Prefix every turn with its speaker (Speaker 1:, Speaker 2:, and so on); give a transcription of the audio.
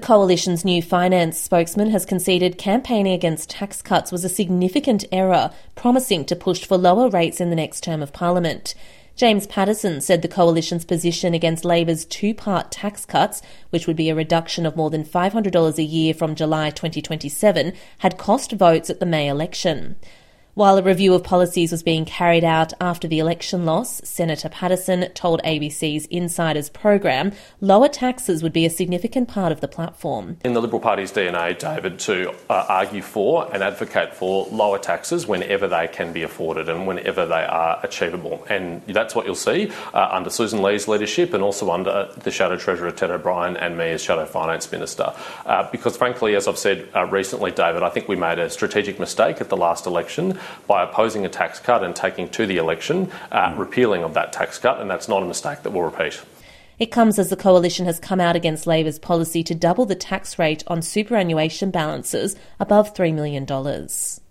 Speaker 1: Coalition's new finance spokesman has conceded campaigning against tax cuts was a significant error, promising to push for lower rates in the next term of Parliament. James Paterson said the Coalition's position against Labor's two-part tax cuts, which would be a reduction of more than $500 a year from July 2027, had cost votes at the May election. While a review of policies was being carried out after the election loss, Senator Paterson told ABC's Insiders program lower taxes would be a significant part of the platform.
Speaker 2: In the Liberal Party's DNA, David, to argue for and advocate for lower taxes whenever they can be afforded and whenever they are achievable. And that's what you'll see under Susan Lee's leadership and also under the Shadow Treasurer Ted O'Brien and me as Shadow Finance Minister. Because frankly, as I've said recently, David, I think we made a strategic mistake at the last election by opposing a tax cut and taking to the election repealing of that tax cut, and that's not a mistake that we'll repeat.
Speaker 1: It comes as the Coalition has come out against Labor's policy to double the tax rate on superannuation balances above $3 million.